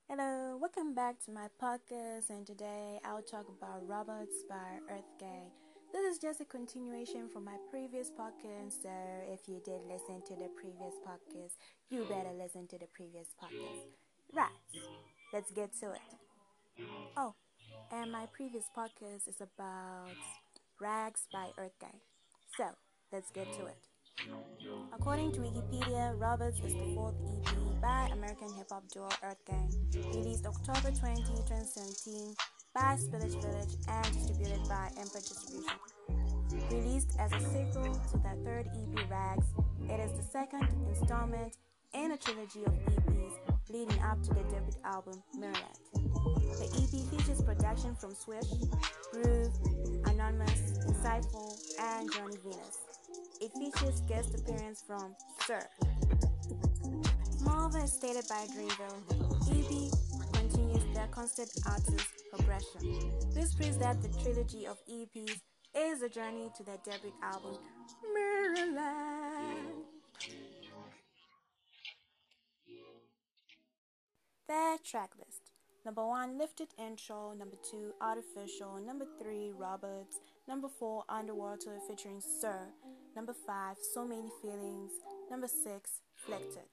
Hello, welcome back to my podcast, and today I'll talk about Robots by Earth Gang. This is just a continuation from my previous podcast, so if you did listen to the previous podcast, you better listen to the previous podcast. Right, let's get to it. Oh, and my previous podcast is about Rags by Earth Gang. So, let's get to it. According to Wikipedia, Roberts is the fourth EP by American hip hop duo Earth Gang, released October 20, 2017 by Spillage Village and distributed by Emperor Distribution. Released as a sequel to their third EP Rags, it is the second installment in a trilogy of EPs leading up to their debut album Mirrorland. The EP features production from Swish, Groove, Anonymous, Insightful, and Johnny Venus. It features guest appearance from Sir. Moreover, as stated by Dreamville, EP continues their constant artist progression. This proves that the trilogy of EPs is a journey to their debut album, Mirrorland. Their tracklist. Number 1, Lifted Intro. Number 2, Artificial. Number 3, Roberts. Number 4, Underwater featuring Sir. Number 5, So Many Feelings. Number 6, Flected.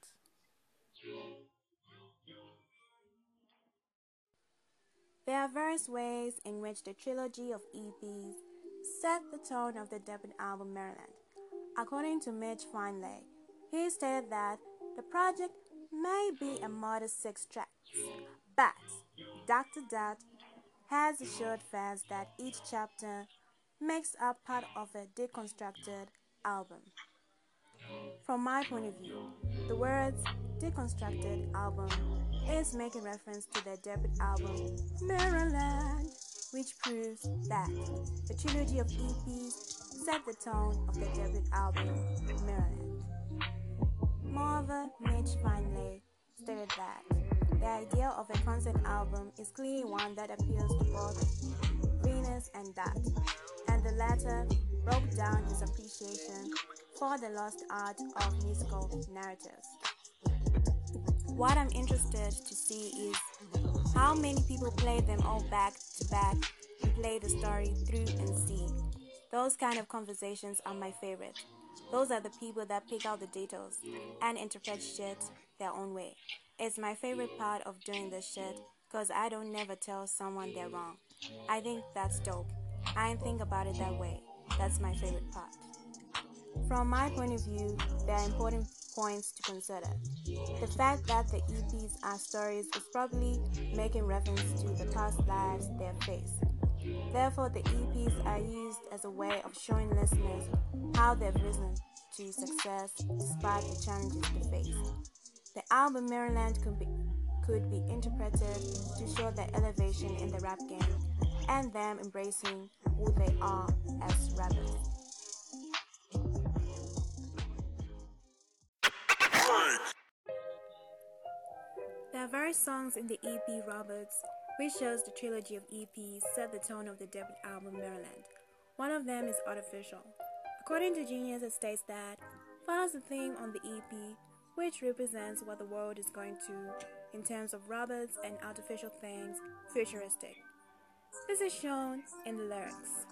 There are various ways in which the trilogy of EPs set the tone of the debut album Maryland. According to Mitch Finlay, he stated that the project may be a modest 6 tracks, but Dr. Dot has assured fans that each chapter makes up part of a deconstructed album. From my point of view, the words deconstructed album is making reference to their debut album Maryland, which proves that the trilogy of EPs set the tone of their debut album Maryland. Moreover, Mitch Finlay stated that the idea of a concept album is clearly one that appeals to both Venus and Dot, and the latter broke down his appreciation for the lost art of musical narratives. What I'm interested to see is how many people play them all back to back and play the story through and see. Those kind of conversations are my favorite. Those are the people that pick out the details and interpret shit their own way. It's my favorite part of doing this shit because I don't never tell someone they're wrong. I think that's dope. I ain't think about it that way. That's my favorite part. From my point of view, there are important points to consider. The fact that the EPs are stories is probably making reference to the past lives they have faced. Therefore, the EPs are used as a way of showing listeners how they've risen to success despite the challenges they face. The album Maryland could be interpreted to show their elevation in the rap game and them embracing who they are as rappers. There are various songs in the EP Roberts, which shows the trilogy of EPs set the tone of the debut album Maryland. One of them is Artificial. According to Genius, it states that follows the theme on the EP, which represents what the world is going to in terms of robots and artificial things, futuristic. This is shown in the lyrics.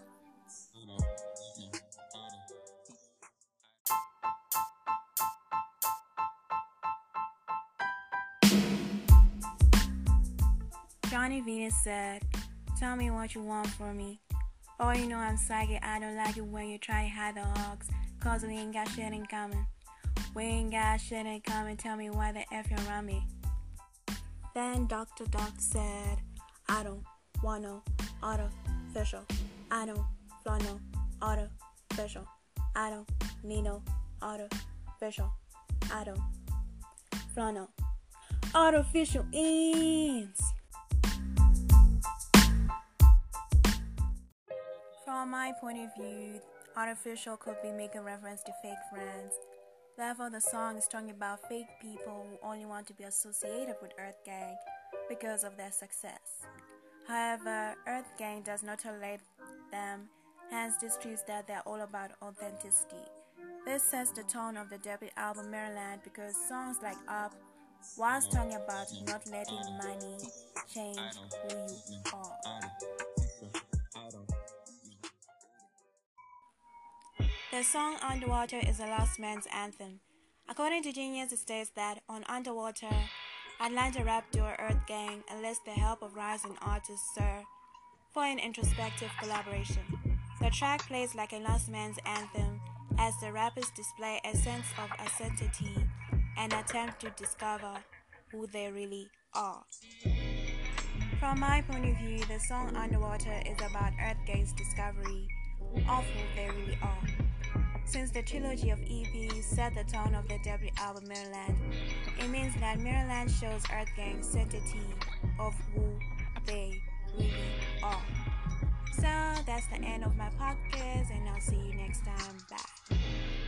Johnny Venus said, "Tell me what you want from me. Oh, you know I'm psychic, I don't like it when you try to hide the hogs, cause we ain't got shit in common. We ain't got shit in common, tell me why the F you around me." Then Dr. Doc said, "I don't want no artificial. I don't want no artificial. I don't need no artificial. I don't want no artificial ends." From my point of view, artificial could be making reference to fake friends. Therefore, the song is talking about fake people who only want to be associated with Earth Gang because of their success. However, Earth Gang does not tolerate them, hence this proves that they're all about authenticity. This sets the tone of the debut album Maryland because songs like Up, whilst talking about not letting money change who you are. The song Underwater is a lost man's anthem. According to Genius, it states that on Underwater, Atlanta rap duo Earth Gang enlists the help of rising artist Sir for an introspective collaboration. The track plays like a lost man's anthem as the rappers display a sense of uncertainty and attempt to discover who they really are. From my point of view, the song Underwater is about Earth Gang's discovery of who they really are. Since the trilogy of EPs set the tone of the debut album Maryland, it means that Maryland shows Earth Gang's certainty of who they really are. So that's the end of my podcast, and I'll see you next time. Bye.